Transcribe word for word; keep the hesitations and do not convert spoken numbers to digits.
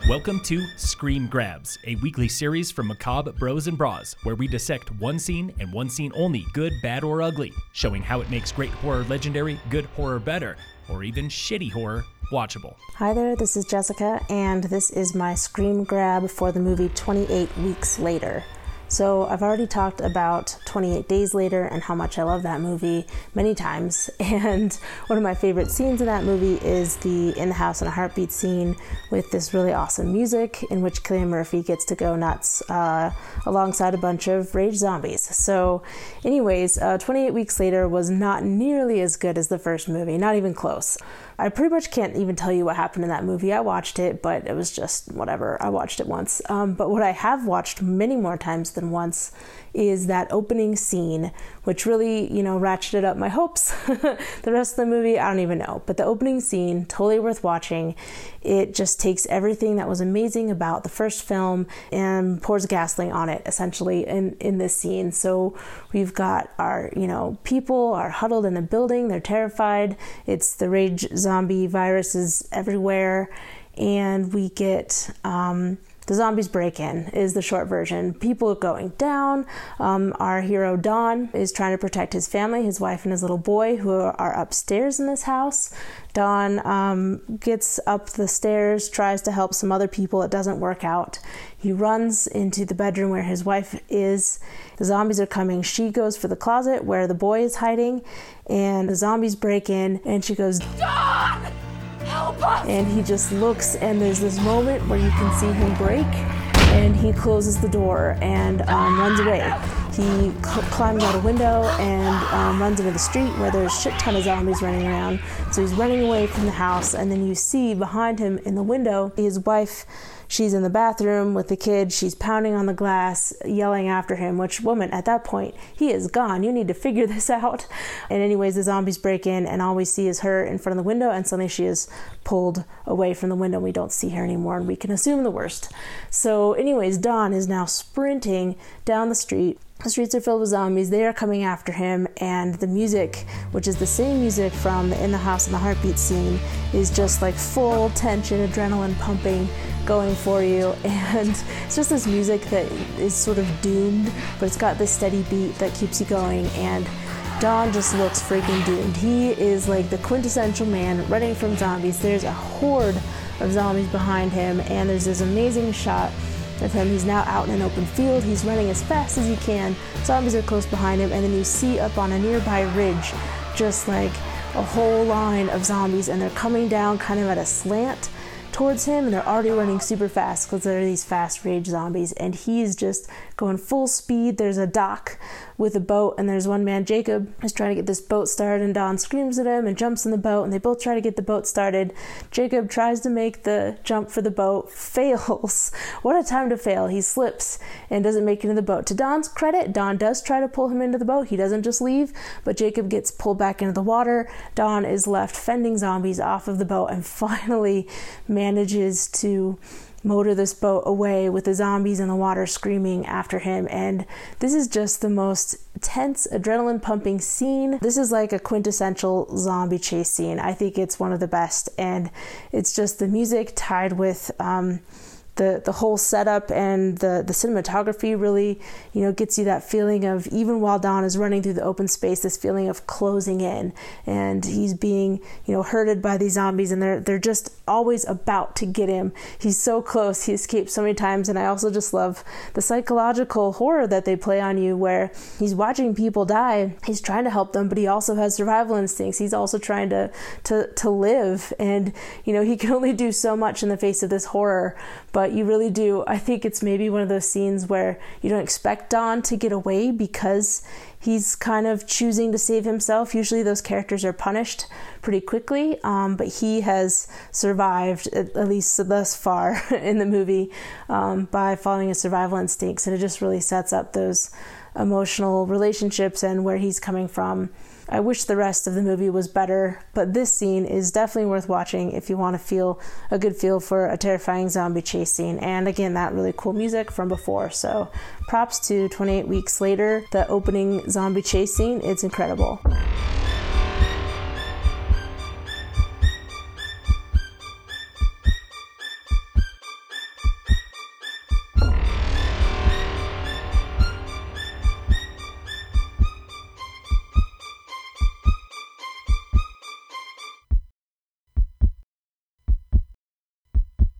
Welcome to Scream Grabs, a weekly series from Macabre Bros and Bras, where we dissect one scene and one scene only, good, bad, or ugly, showing how it makes great horror legendary, good horror better, or even shitty horror watchable. Hi there, this is Jessica, and this is my Scream Grab for the movie twenty-eight Weeks Later. So I've already talked about twenty-eight Days Later and how much I love that movie many times, and one of my favorite scenes in that movie is the In the House on a Heartbeat scene with this really awesome music in which Cillian Murphy gets to go nuts uh, alongside a bunch of rage zombies. So anyways, uh, twenty-eight Weeks Later was not nearly as good as the first movie, not even close. I pretty much can't even tell you what happened in that movie. I watched it, but it was just whatever. I watched it once. Um, but what I have watched many more times than once is that opening scene, which really, you know, ratcheted up my hopes. The rest of the movie, I don't even know. But the opening scene, totally worth watching. It just takes everything that was amazing about the first film and pours gasoline on it, essentially, in, in this scene. So we've got our, you know, people are huddled in a building. They're terrified. It's the rage zombie viruses everywhere. And we get... Um, The zombies break in is the short version. People are going down. Um, our hero Don is trying to protect his family, his wife and his little boy, who are upstairs in this house. Don um, gets up the stairs, tries to help some other people. It doesn't work out. He runs into the bedroom where his wife is. The zombies are coming. She goes for the closet where the boy is hiding, and the zombies break in, and she goes, "Don! Help us!" And he just looks, and there's this moment where you can see him break, and he closes the door and um, runs away. He cl- climbs out a window and um, runs into the street where there's a shit ton of zombies running around. So he's running away from the house, and then you see behind him in the window his wife. She's in the bathroom with the kid. She's pounding on the glass, yelling after him, which, woman, at that point, he is gone. You need to figure this out. And anyways, the zombies break in, and all we see is her in front of the window, and suddenly she is pulled away from the window. We don't see her anymore, and we can assume the worst. So anyways, Don is now sprinting down the street. The streets are filled with zombies. They are coming after him, and the music, which is the same music from the In the House on the Heartbeat scene, is just like full tension, adrenaline pumping, going for you. And it's just this music that is sort of doomed, but it's got this steady beat that keeps you going, and Don just looks freaking doomed. He is like the quintessential man running from zombies. There's a horde of zombies behind him, and there's this amazing shot of him. He's now out in an open field. He's running as fast as he can. Zombies are close behind him, and then you see up on a nearby ridge just like a whole line of zombies, and they're coming down kind of at a slant towards him, and they're already running super fast because there are these fast rage zombies, and he's just going full speed. There's a dock with a boat, and there's one man, Jacob, is trying to get this boat started, and Don screams at him and jumps in the boat, and they both try to get the boat started. Jacob tries to make the jump for the boat, fails. What a time to fail. He slips and doesn't make it in the boat. To Don's credit, Don does try to pull him into the boat. He doesn't just leave, but Jacob gets pulled back into the water. Don is left fending zombies off of the boat, and finally manages to motor this boat away with the zombies in the water screaming after him. And this is just the most tense, adrenaline pumping scene. This is like a quintessential zombie chase scene. I think it's one of the best, and it's just the music tied with um the the whole setup, and the the cinematography really, you know, gets you that feeling of, even while Don is running through the open space, this feeling of closing in, and he's being, you know, herded by these zombies, and they're they're just always about to get him. He's so close. He escapes so many times. And I also just love the psychological horror that they play on you, where he's watching people die. He's trying to help them, but he also has survival instincts. He's also trying to to to live, and you know, he can only do so much in the face of this horror. But you really do. I think it's maybe one of those scenes where you don't expect Don to get away because he's kind of choosing to save himself. Usually those characters are punished pretty quickly, um, but he has survived, at, at least thus far in the movie, um, by following his survival instincts. And it just really sets up those emotional relationships and where he's coming from. I wish the rest of the movie was better, but this scene is definitely worth watching if you want to feel a good feel for a terrifying zombie chase scene. And again, that really cool music from before. So props to twenty-eight Weeks Later, the opening zombie chase scene. It's incredible.